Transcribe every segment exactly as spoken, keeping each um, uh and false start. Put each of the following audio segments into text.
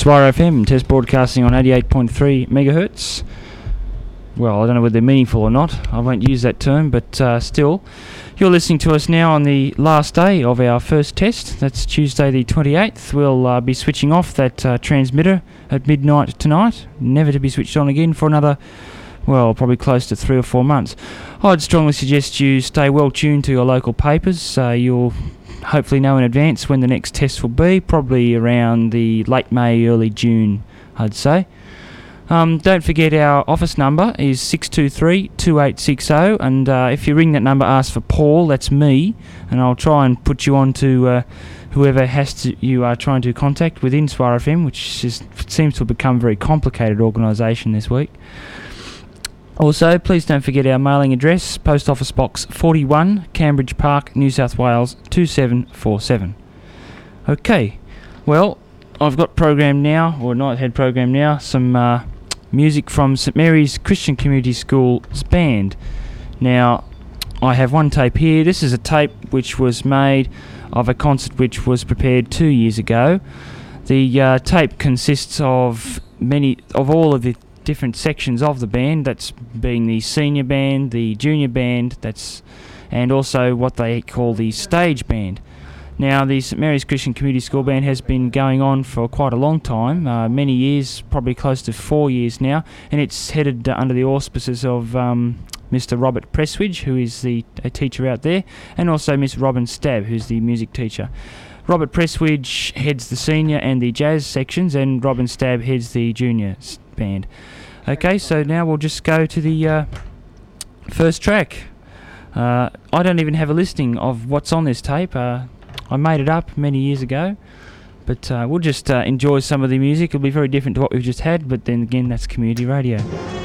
Swire F M, test broadcasting on eighty-eight point three megahertz. Well, I don't know whether they're meaningful or not. I won't use that term, but uh, still. You're listening to us now on the last day of our first test. That's Tuesday the twenty-eighth. We'll uh, be switching off that uh, transmitter at midnight tonight, never to be switched on again for another, well, probably close to three or four months. I'd strongly suggest you stay well tuned to your local papers. Uh, you'll hopefully know in advance when the next test will be, probably around the late May, early June, I'd say. Um, don't forget our office number is six two three, two eight six zero, and uh, if you ring that number, ask for Paul, that's me, and I'll try and put you on to uh, whoever has to you are trying to contact within Swire F M, which is, seems to have become a very complicated organisation this week. Also, please don't forget our mailing address, Post Office Box forty-one, Cambridge Park, New South Wales two seven four seven. Okay, well, I've got programmed now, or not had programmed now, some uh, music from St Mary's Christian Community School's band. Now, I have one tape here. This is a tape which was made of a concert which was prepared two years ago. The uh, tape consists of many, of all of the different sections of the band, that's being the senior band, the junior band, that's, and also what they call the stage band. Now, the St Mary's Christian Community School Band has been going on for quite a long time, uh, many years, probably close to four years now, and it's headed uh, under the auspices of um, Mister Robert Presswidge, who is the a teacher out there, and also Miss Robin Stab, who's the music teacher. Robert Presswidge heads the senior and the jazz sections, and Robin Stab heads the junior band. Okay, so now we'll just go to the uh, first track. Uh, I don't even have a listing of what's on this tape. Uh, I made it up many years ago, but uh, we'll just uh, enjoy some of the music. It'll be very different to what we've just had, but then again, that's community radio.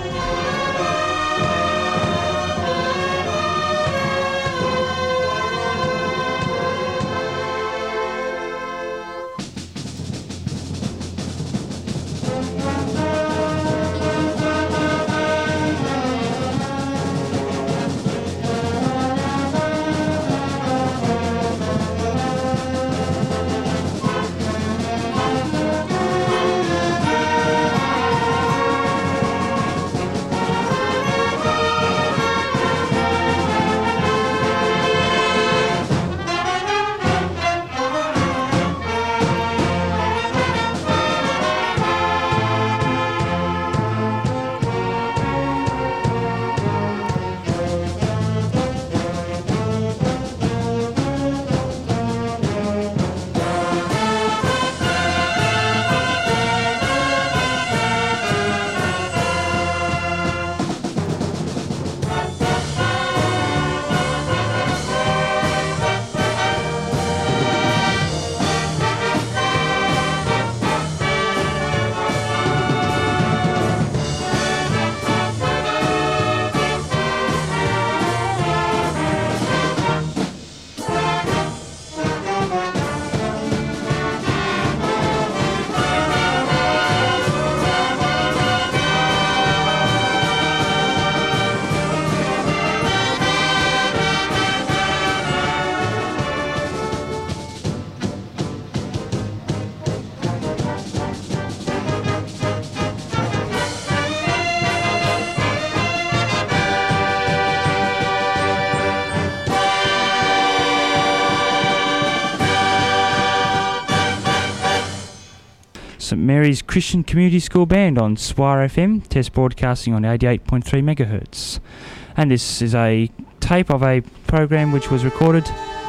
St Mary's Christian Community School Band on Swire F M, test broadcasting on eighty-eight point three megahertz. And this is a tape of a program which was recorded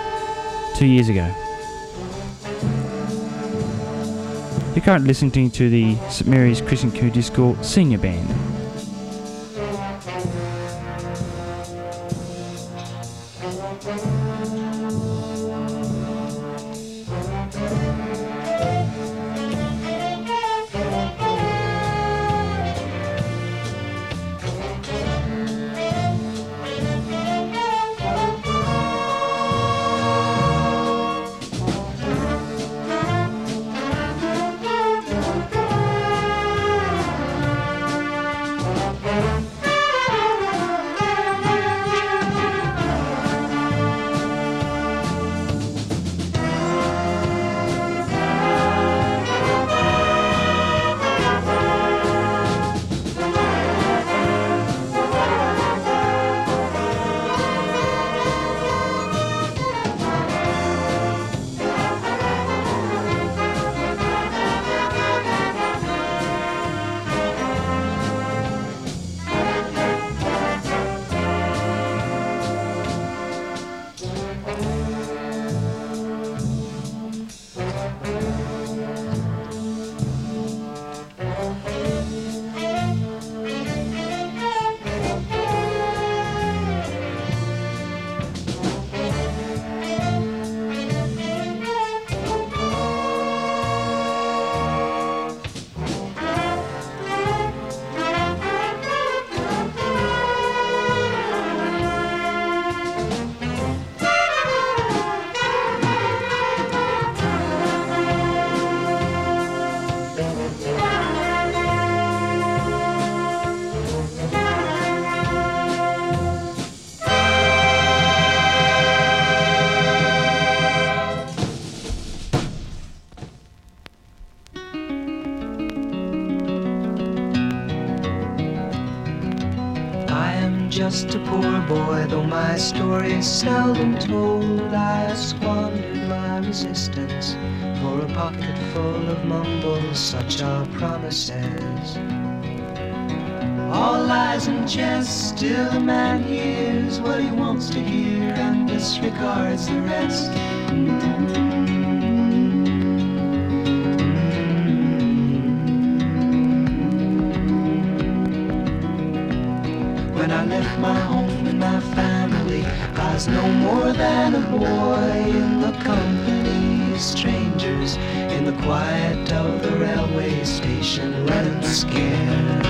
two years ago. You're currently listening to the St Mary's Christian Community School Senior Band. just a poor boy, though my story is seldom told. I squandered my resistance for a pocket full of mumbles, such are promises. All lies and jest, still a man hears what he wants to hear and disregards the rest. When I left my home and my family, I was no more than a boy in the company of strangers, in the quiet of the railway station, running scared.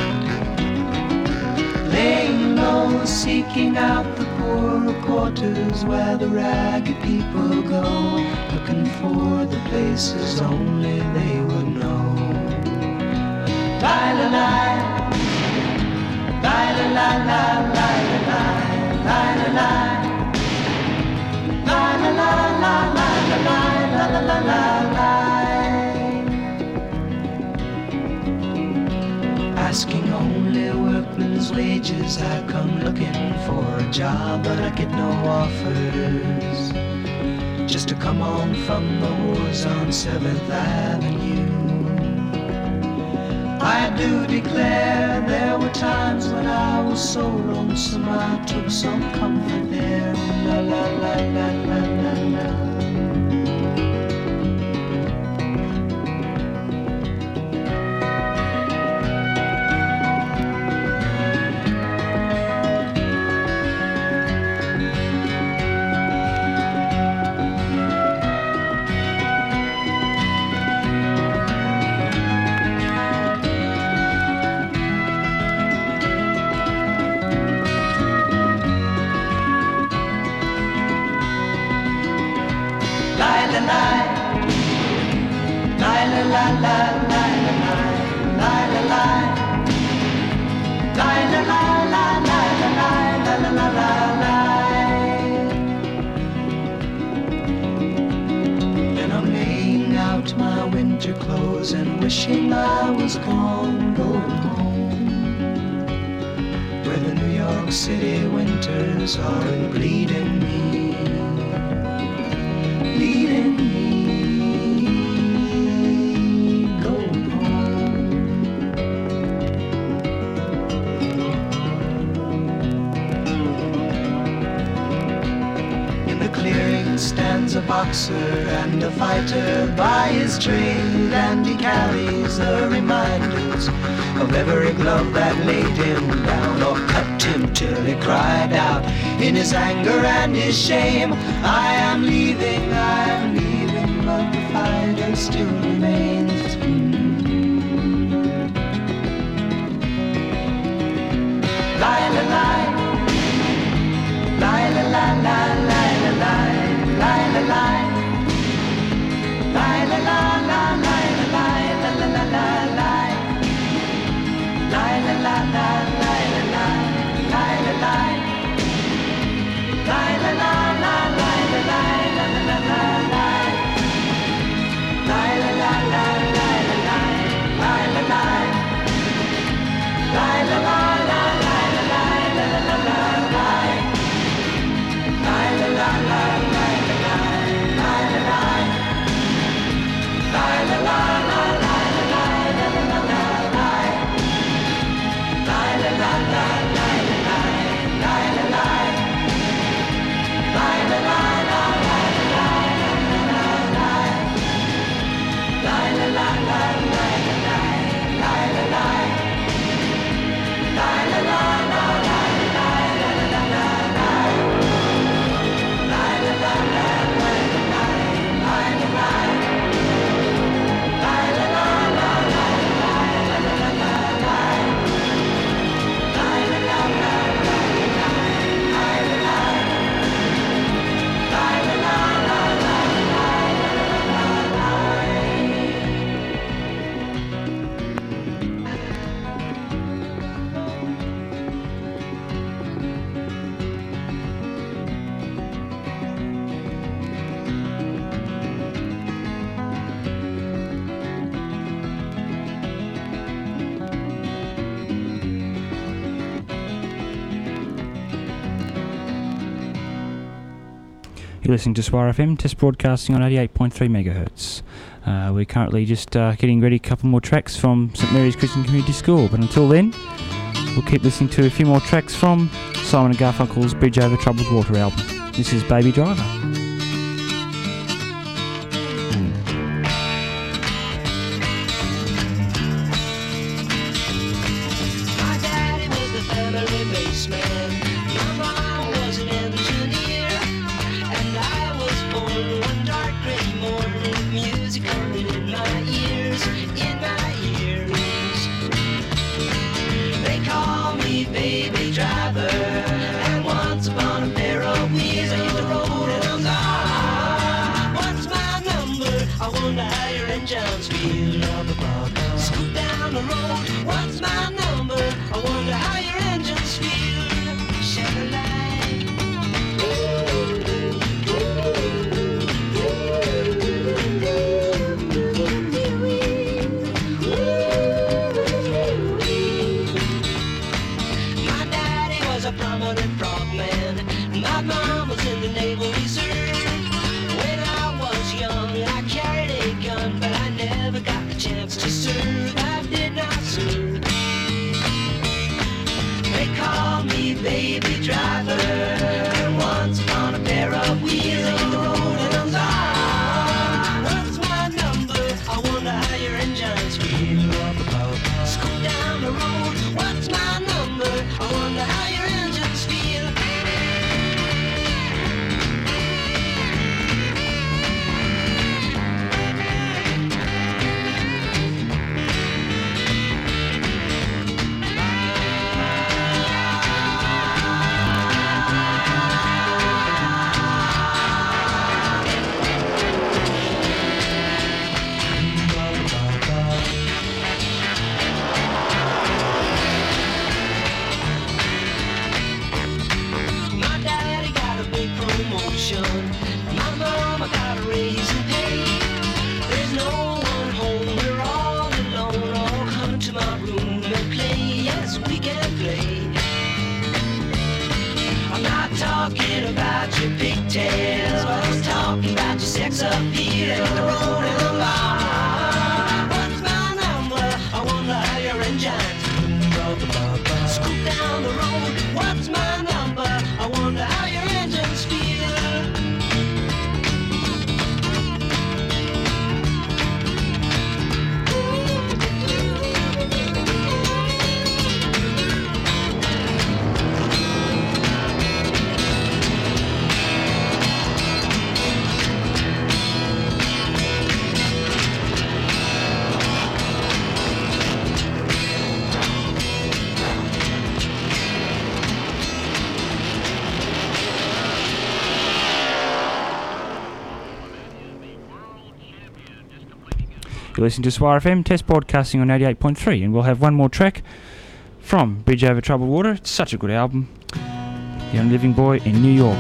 Laying low, seeking out the poorer quarters where the ragged people go, looking for the places only they would know. Lie-la-lie, lie-la-lie-lie, lie-la-lie, lie-la-lie, lie-la-lie, lie-la-lie, lie-la-lie. Asking only workmen's wages, I come looking for a job, but I get no offers. Just to come on from the wars on seventh Avenue. I do declare there were times when I was so lonesome I took some comfort there. La la la la la la la. And wishing I was gone, going home, where the New York City winters are bleeding me, bleeding me, going home. In the clearing stands a boxer and a fighter by his trade, and he carries the reminders of every glove that laid him down or cut him till he cried out in his anger and his shame, I am leaving, I am leaving, but the fighter still remains. Lie, lie, lie, lie, lie, lie, lie, lie, lie, lie, lie, lie. Lie, la, la, la, lie, la, lie, la, la, la, la, lie. Lie, la, la, la, lie, la, lie, lie, la, lie. Lie, la, la, la, lie, la, lie, la, la, la, la, lie. Lie, la, la, la, lie, la, lie, lie, la, lie. Lie, la, la, la, lie, la, lie, la, la, la, la, lie. Lie, la, la, la, lie, la, lie, lie, la, lie. La la la la la la la la la la la. You're listening to Swire F M, test broadcasting on eighty-eight point three megahertz. Uh, we're currently just uh, getting ready a couple more tracks from St Mary's Christian Community School, but until then, we'll keep listening to a few more tracks from Simon and Garfunkel's Bridge Over Troubled Water album. This is Baby Driver. You're listening to Swire F M, test broadcasting on eighty-eight point three, and we'll have one more track from Bridge Over Troubled Water. It's such a good album. The Only Living Boy in New York.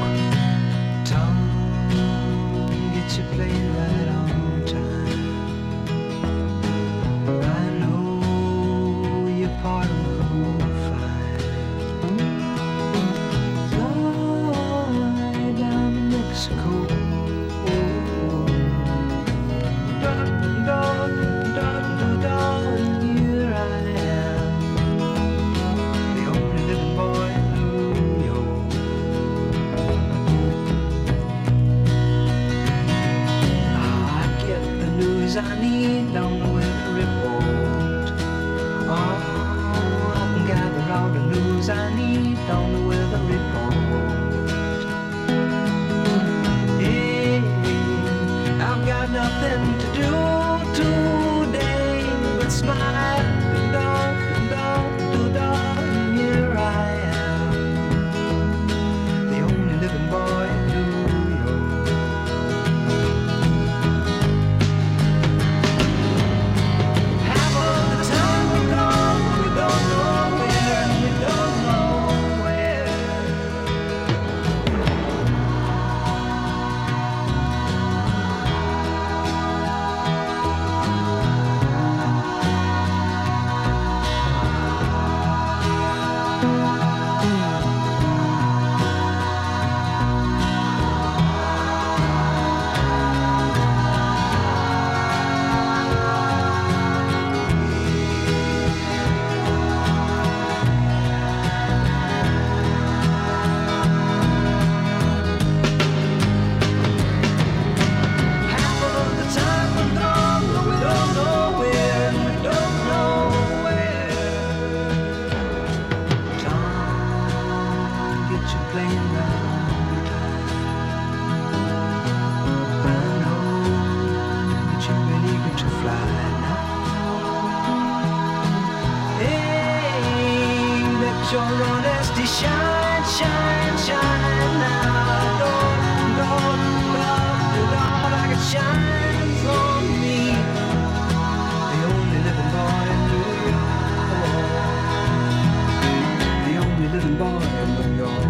Where your honesty shine, shine, shine now. Lord, Lord, Lord, Lord, like it shines on me. The only living boy in New York. The only living boy in New York.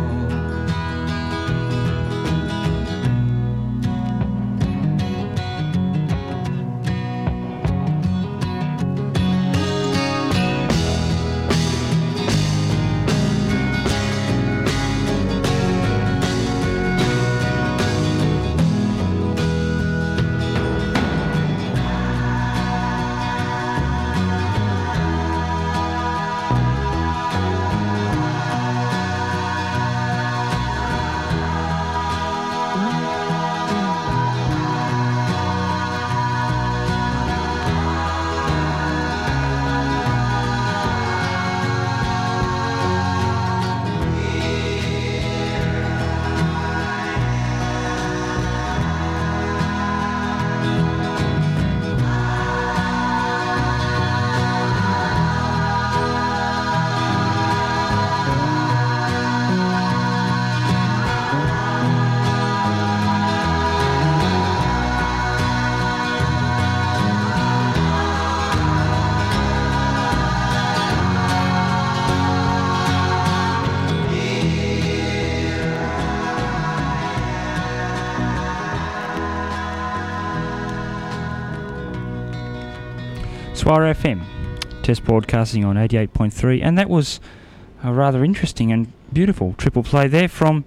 Swara F M, test broadcasting on eighty-eight point three, and that was a rather interesting and beautiful triple play there from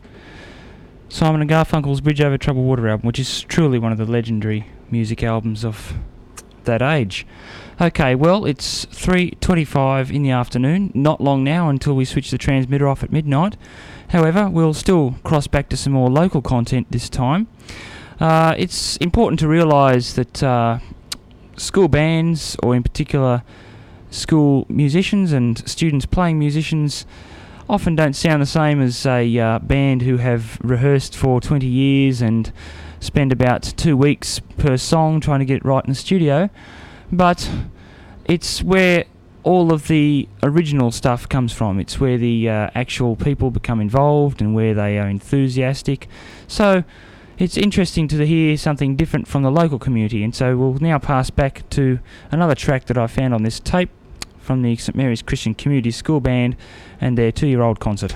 Simon and Garfunkel's Bridge Over Troubled Water album, which is truly one of the legendary music albums of that age. Okay, well, it's three twenty-five in the afternoon, not long now until we switch the transmitter off at midnight. However, we'll still cross back to some more local content this time. Uh, it's important to realise that uh, school bands, or in particular school musicians and students playing musicians, often don't sound the same as a uh, band who have rehearsed for twenty years and spend about two weeks per song trying to get it right in the studio. But it's where all of the original stuff comes from. It's where the uh, actual people become involved and where they are enthusiastic. So it's interesting to hear something different from the local community, and so we'll now pass back to another track that I found on this tape from the St Mary's Christian Community School Band and their two-year-old concert.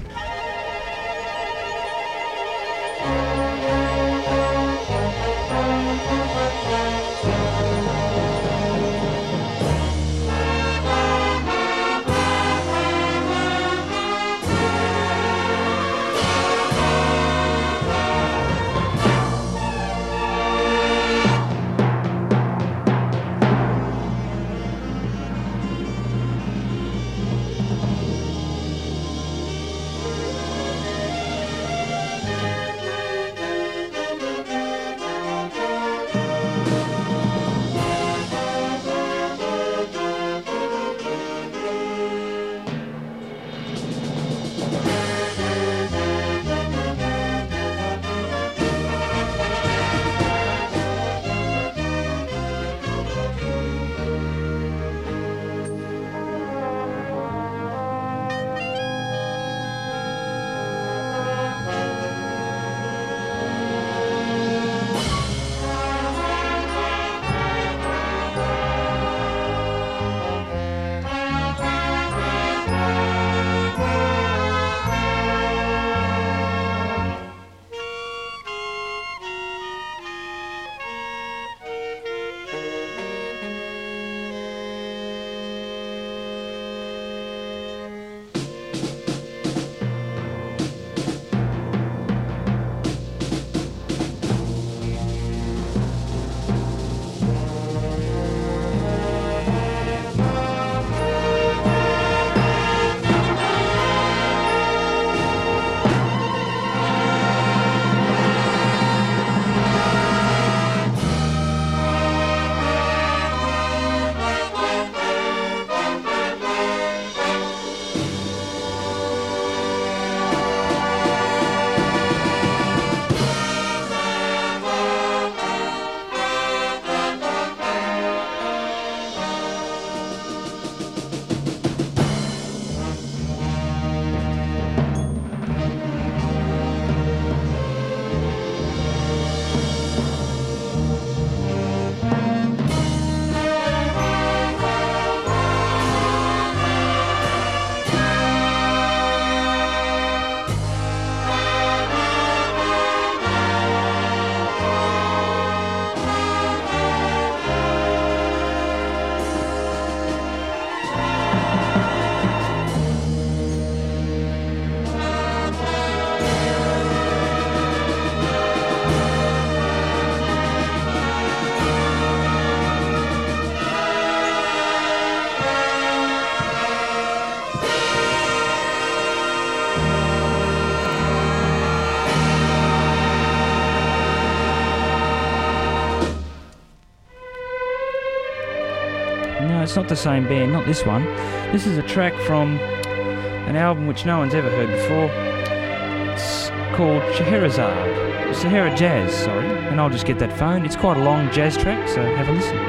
it's not the same band, not this one. This is a track from an album which no one's ever heard before. It's called Scheherazade. Sahara Jazz, sorry. And I'll just get that phone. It's quite a long jazz track, so have a listen.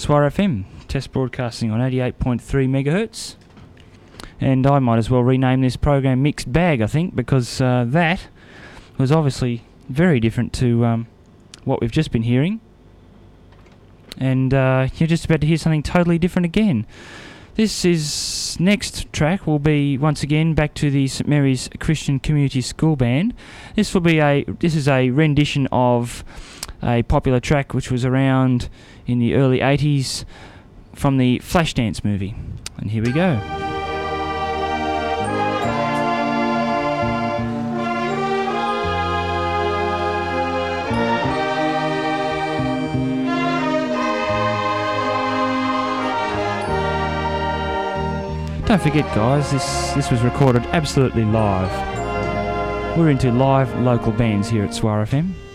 Swar F M, test broadcasting on eighty-eight point three megahertz. And I might as well rename this program Mixed Bag, I think, because uh, that was obviously very different to um, what we've just been hearing. And uh, you're just about to hear something totally different again. This is next track will be once again back to the St Mary's Christian Community School Band. This will be a this is a rendition of a popular track which was around in the early eighties from the Flashdance movie. And here we go. Don't forget, guys, this, this was recorded absolutely live. We're into live local bands here at Swar F M.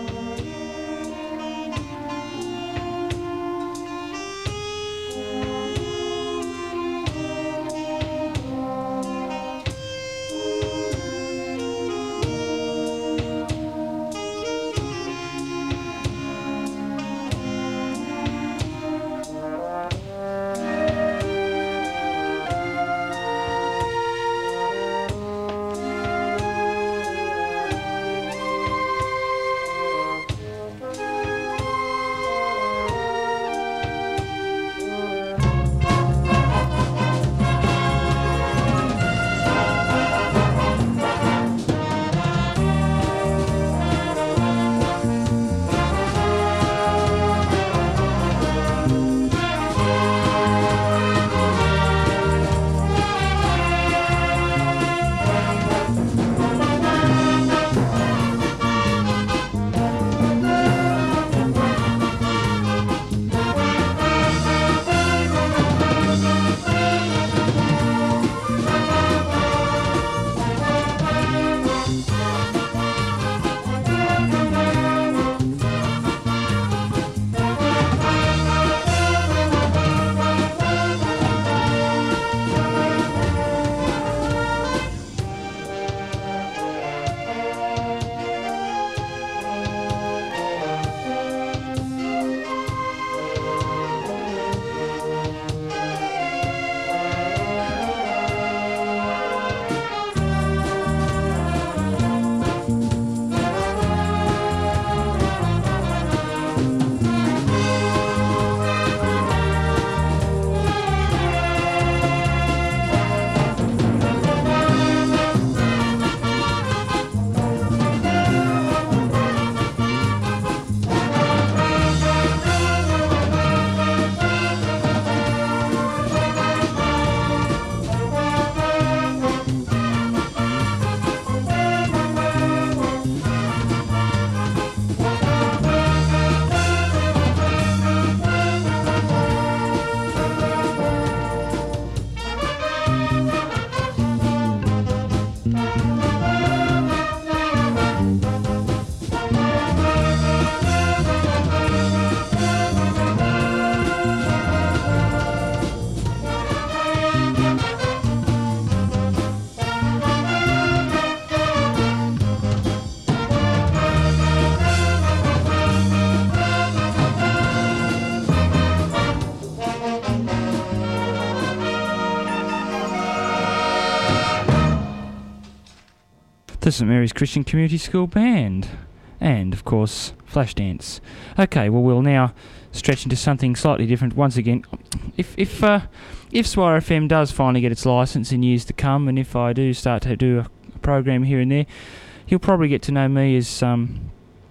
The St Mary's Christian Community School Band, and of course Flashdance. Okay, well we'll now stretch into something slightly different once again. If if uh, if Swar F M does finally get its licence in years to come, and if I do start to do a, a program here and there, you'll probably get to know me as um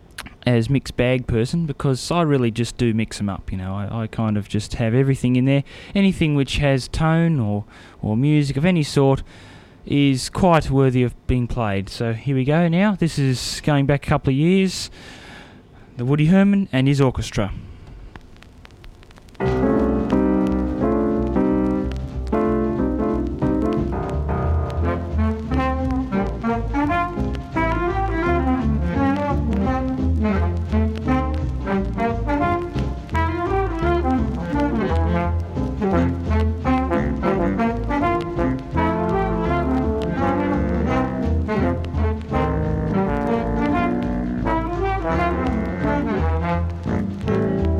as mixed bag person, because I really just do mix them up. You know, I, I kind of just have everything in there. Anything which has tone or or music of any sort is quite worthy of being played. So here we go now. This is going back a couple of years. The Woody Herman and his orchestra. Thank you.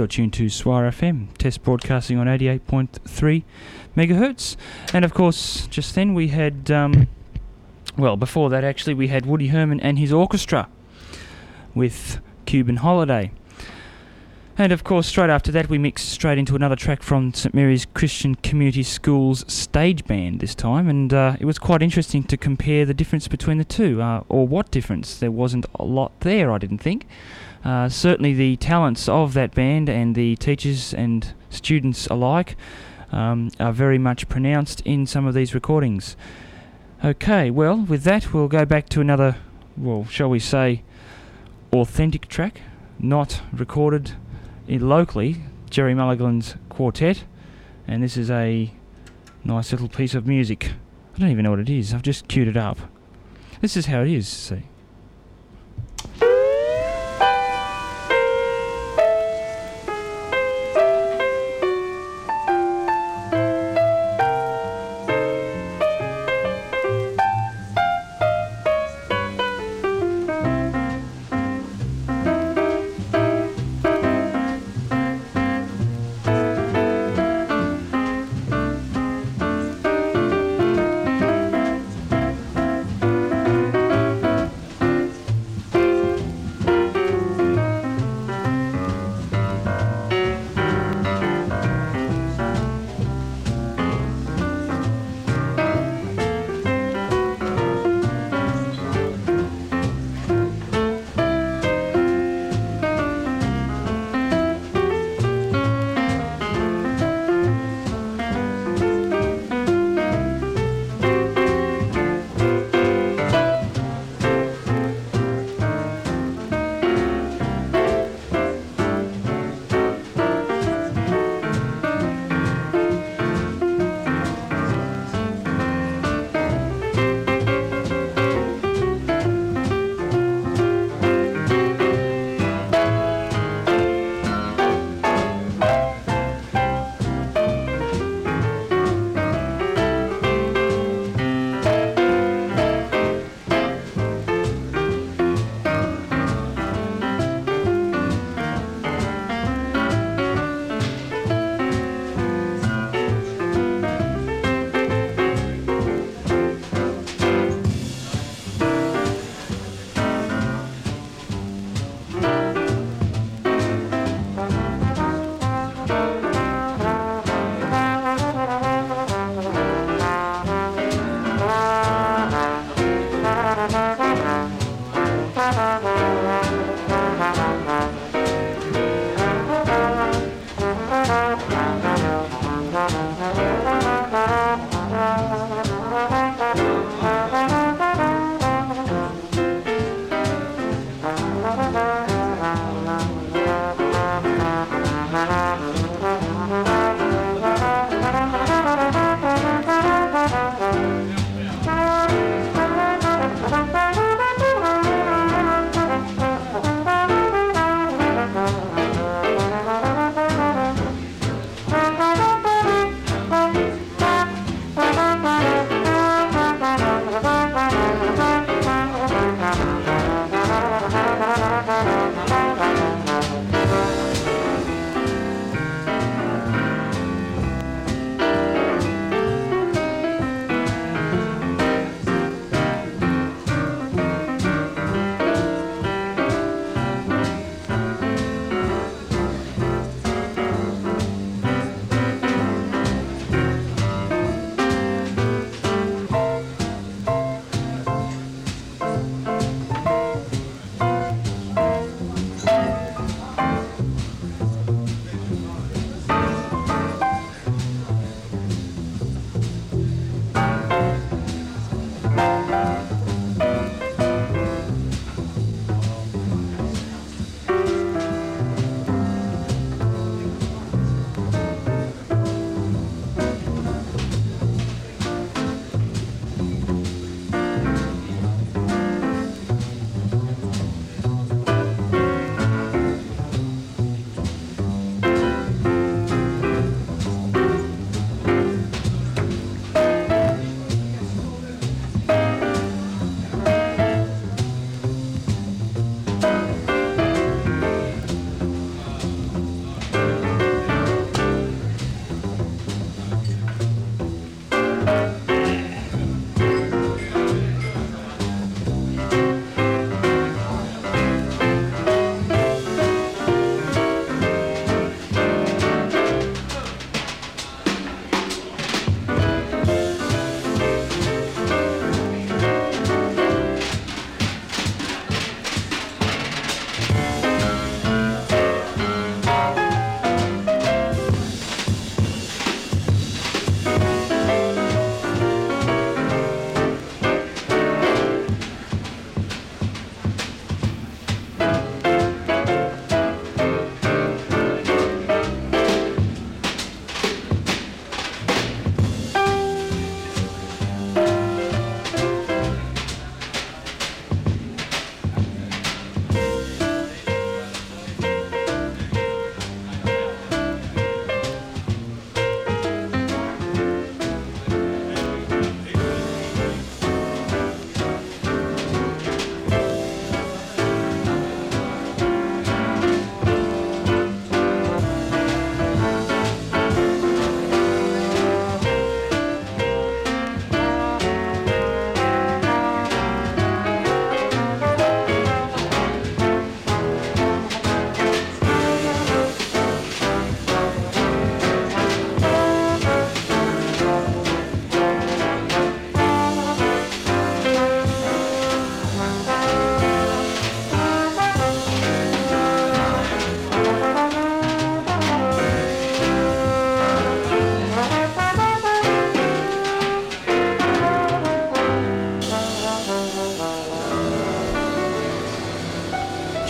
You're tuned to Swire F M, test broadcasting on eighty-eight point three megahertz. And of course, just then we had, um, well, before that actually, we had Woody Herman and his orchestra with Cuban Holiday. And of course, straight after that, we mixed straight into another track from St Mary's Christian Community School's stage band this time, and uh, it was quite interesting to compare the difference between the two, uh, or what difference. There wasn't a lot there, I didn't think. Uh, certainly the talents of that band and the teachers and students alike um, are very much pronounced in some of these recordings. Okay, well, with that, we'll go back to another, well, shall we say, authentic track, not recorded in locally, Jerry Mulligan's quartet, and this is a nice little piece of music. I don't even know what it is, I've just queued it up. This is how it is, see.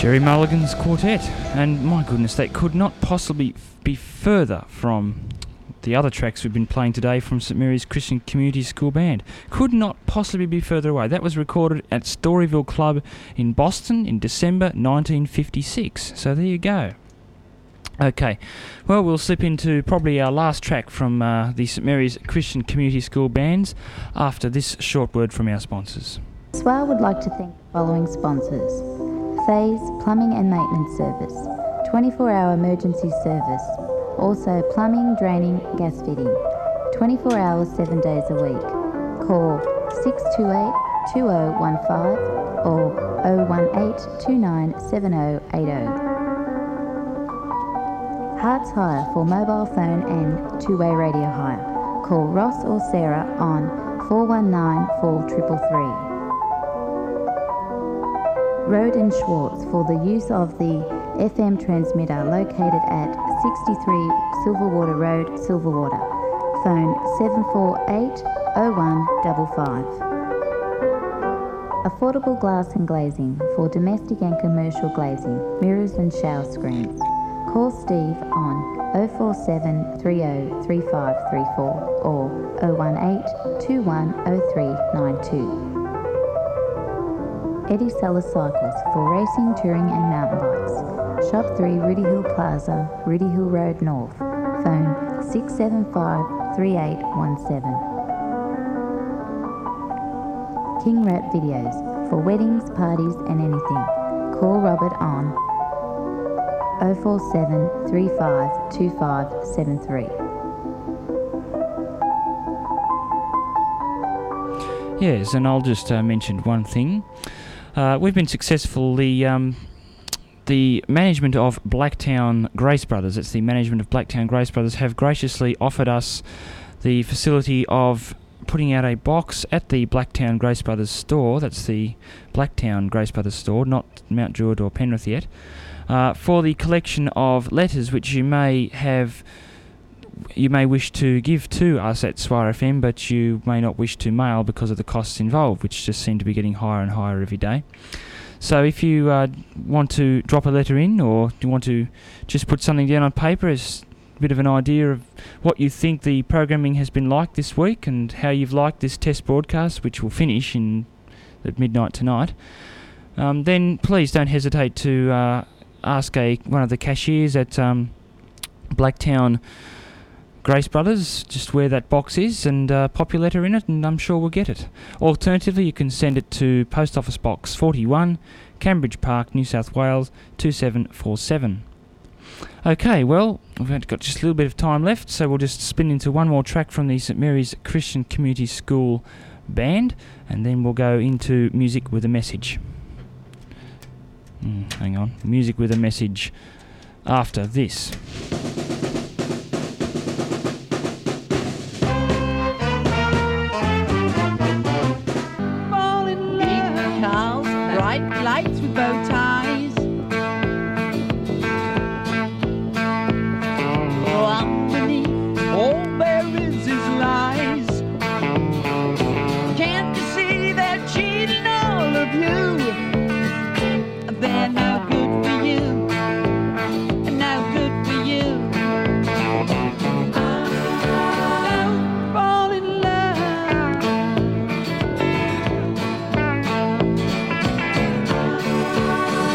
Jerry Mulligan's quartet, and my goodness, that could not possibly f- be further from the other tracks we've been playing today from St Mary's Christian Community School Band. Could not possibly be further away. That was recorded at Storyville Club in Boston in December nineteen fifty-six. So there you go. Okay, well, we'll slip into probably our last track from uh, the St Mary's Christian Community School Bands after this short word from our sponsors. S W A would like to thank the following sponsors: Faze Plumbing and Maintenance Service, twenty-four hour emergency service, also plumbing, draining, gas fitting, twenty-four hours, seven days a week. Call six two eight, two oh one five or oh one eight, two nine seven oh eight oh. Hearts Hire for mobile phone and two-way radio hire. Call Ross or Sarah on four one nine, four three three three. Road and Schwartz for the use of the F M transmitter located at sixty-three Silverwater Road, Silverwater. Phone seven four eight, oh one five five. Affordable Glass and Glazing for domestic and commercial glazing, mirrors and shower screens. Call Steve on oh four seven, three oh three five three four or oh one eight, two one oh three nine two. Eddie Sellers Cycles for racing, touring and mountain bikes. Shop three Rudy Hill Plaza, Rudy Hill Road North. Phone six seven five, three eight one seven. King Rap Videos for weddings, parties and anything. Call Robert on oh four seven, three five two five seven three. Yes, and I'll just uh, mention one thing. Uh, we've been successful. The um, the management of Blacktown Grace Brothers, it's the management of Blacktown Grace Brothers, have graciously offered us the facility of putting out a box at the Blacktown Grace Brothers store. That's the Blacktown Grace Brothers store, not Mount Druitt or Penrith yet. Uh, for the collection of letters which you may have, you may wish to give to us at S W A F M, but you may not wish to mail because of the costs involved, which just seem to be getting higher and higher every day. So if you uh, want to drop a letter in, or you want to just put something down on paper as a bit of an idea of what you think the programming has been like this week and how you've liked this test broadcast, which will finish in at midnight tonight, um, then please don't hesitate to uh, ask a one of the cashiers at um, Blacktown Grace Brothers just where that box is and uh, pop your letter in it, and I'm sure we'll get it. Alternatively, you can send it to Post Office Box forty-one, Cambridge Park, New South Wales two seven four seven. Okay, well, we've got just a little bit of time left, so we'll just spin into one more track from the St Mary's Christian Community School Band, and then we'll go into Music with a Message. Mm, hang on. Music with a Message after this. Big cars, bright lights with bow ties. Oh, underneath all there is is lies. Can't you see they're cheating all of you? They're no good for you, no good for you. Don't fall in love.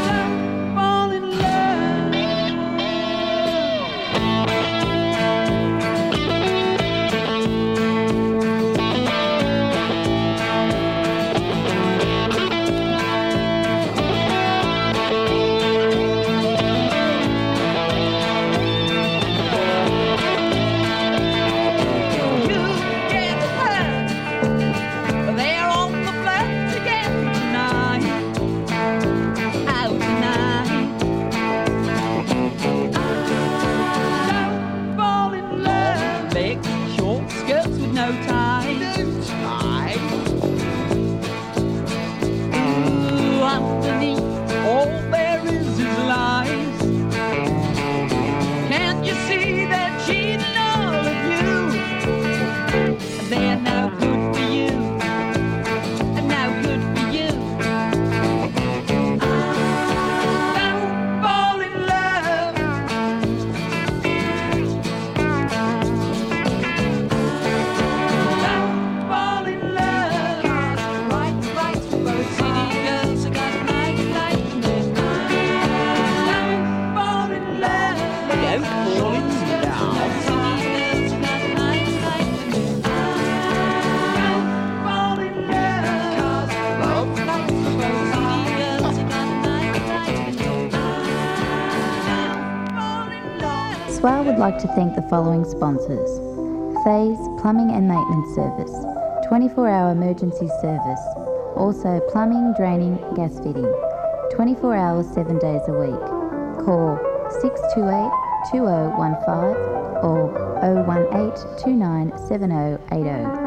SWAR would like to thank the following sponsors: Faze Plumbing and Maintenance Service, twenty-four hour emergency service, also plumbing, draining, gas fitting, twenty-four hours, seven days a week. Call six two eight, two oh one five or oh one eight, two nine seven oh eight oh.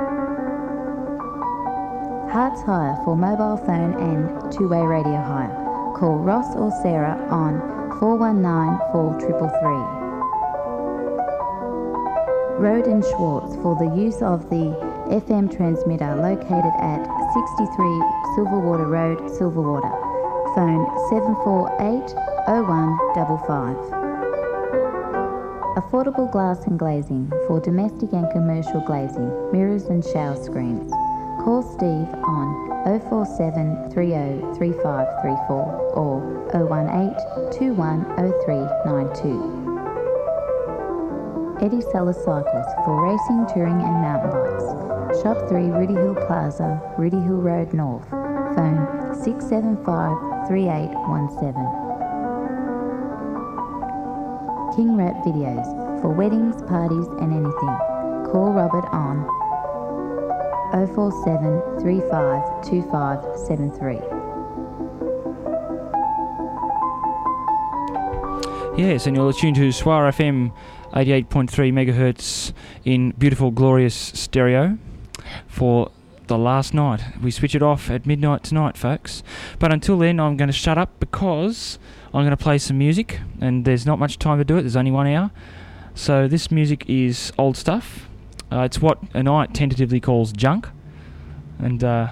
Hearts Hire for mobile phone and two-way radio hire. Call Ross or Sarah on four one nine, four three three three. Road and Schwartz for the use of the F M transmitter located at sixty-three Silverwater Road, Silverwater. Phone seven four eight, oh one five five. Affordable Glass and Glazing for domestic and commercial glazing, mirrors and shower screens. Call Steve on oh four seven, three oh three five three four or oh one eight, two one oh three nine two. Eddie Sellers Cycles for racing, touring and mountain bikes. Shop three Rudy Hill Plaza, Rudy Hill Road North. Phone six seven five, three eight one seven. King Rat Videos for weddings, parties and anything. Call Robert on oh four seven, three five two five seven three. Yes, and you're tuned to SWAR F M eighty-eight point three megahertz in beautiful, glorious stereo for the last night. We switch it off at midnight tonight, folks. But until then, I'm going to shut up because I'm going to play some music, and there's not much time to do it. There's only one hour. So this music is old stuff. Uh, it's what a night tentatively calls junk. And, uh,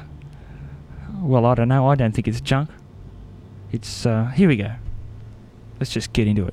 well, I don't know. I don't think it's junk. It's, uh, here we go. Let's just get into it.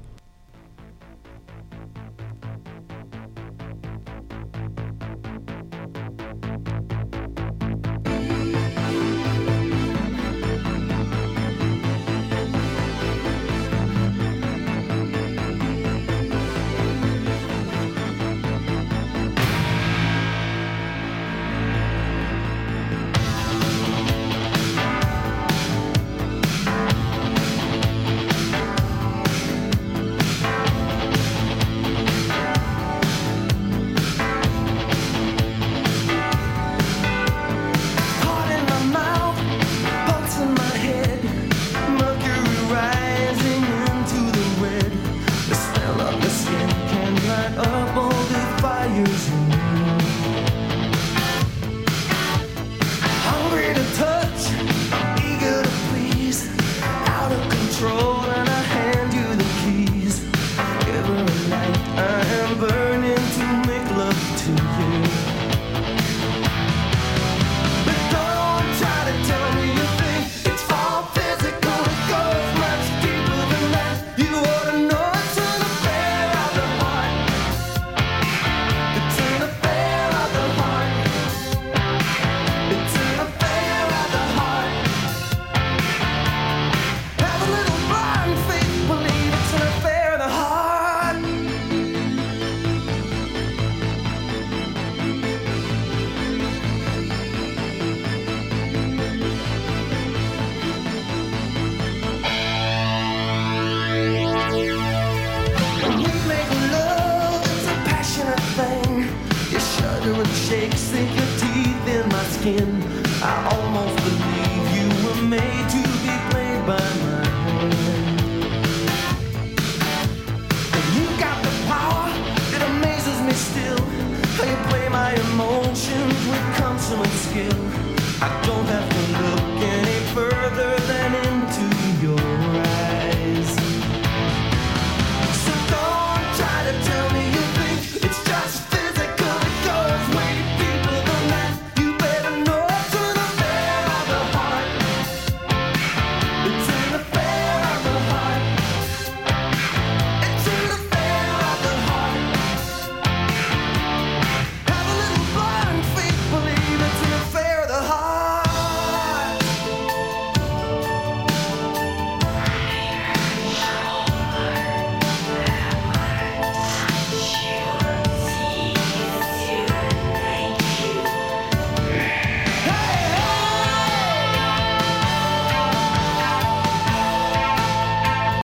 Still, how you play my emotions with consummate skill.